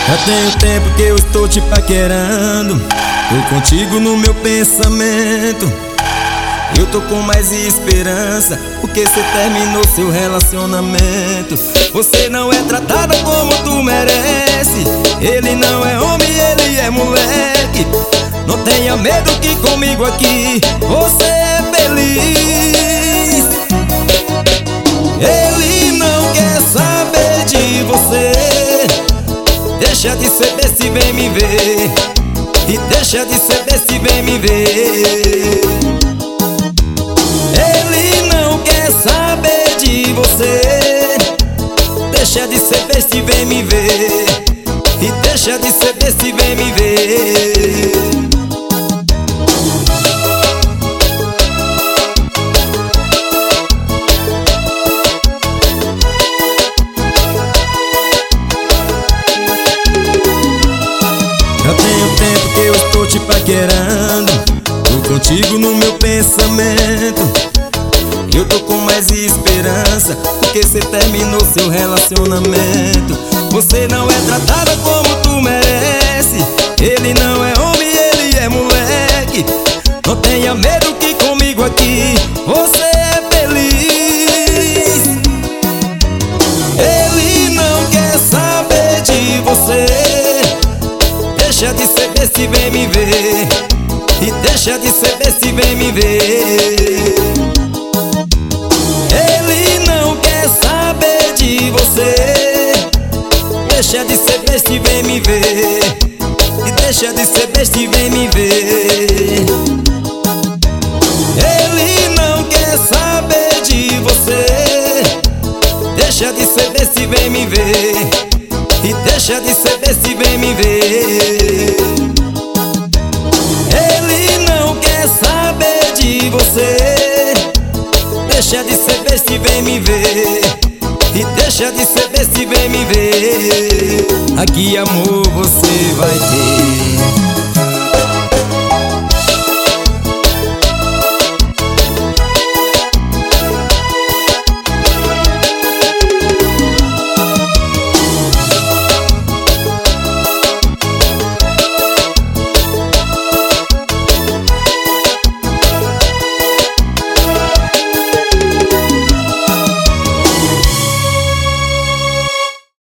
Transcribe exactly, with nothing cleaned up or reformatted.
Já tenho tempo que eu estou te paquerando, tô contigo no meu pensamento. Eu tô com mais esperança, porque cê terminou seu relacionamento. Você não é tratada como tu merece. Ele não é homem, ele é moleque. Não tenha medo que comigo aqui você é feliz. Ele não quer saber de você. Deixa de ser besta e vem me ver. E deixa de ser besta e vem me ver. Ele não quer saber de você. Deixa de ser besta e vem me ver. E deixa de ser besta e vem me ver. Já tenho tempo que eu estou te paquerando, tô contigo no meu pensamento. Eu tô com mais esperança, porque cê terminou seu relacionamento. Você não é tratada como tu merece. Ele não é homem, ele é moleque. Não tenha medo que comigo aqui você é feliz. Ele não quer saber de você. Deixa de ser besta e vem me ver. E deixa de ser besta e vem me ver. Ele não quer saber de você. Deixa de ser besta e vem me ver. E deixa de ser besta e vem me ver. Ele não quer saber de você. Deixa de ser besta e vem me ver. E deixa de ser besta e vem me ver. Ele não quer saber de você. Deixa de ser besta e vem me ver. E deixa de ser besta e vem me ver. Aqui amor você vai ter.